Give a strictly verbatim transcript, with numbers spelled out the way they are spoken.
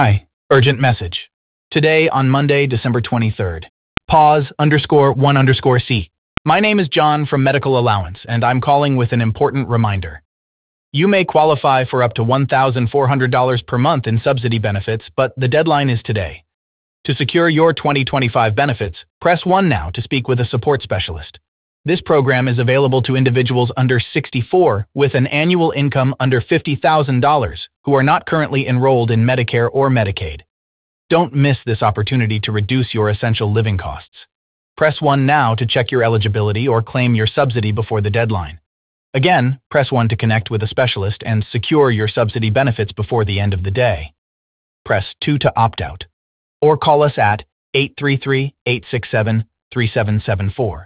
Hi, urgent message. Today on Monday, December twenty-third. Pause underscore one underscore C. My name is John from Medical Allowance, and I'm calling with an important reminder. You may qualify for up to one thousand four hundred dollars per month in subsidy benefits, but the deadline is today. To secure your twenty twenty-five benefits, press one now to speak with a support specialist. This program is available to individuals under sixty-four with an annual income under fifty thousand dollars who are not currently enrolled in Medicare or Medicaid. Don't miss this opportunity to reduce your essential living costs. Press one now to check your eligibility or claim your subsidy before the deadline. Again, press one to connect with a specialist and secure your subsidy benefits before the end of the day. Press two to opt out. Or call us at eight three three, eight six seven, three seven seven four.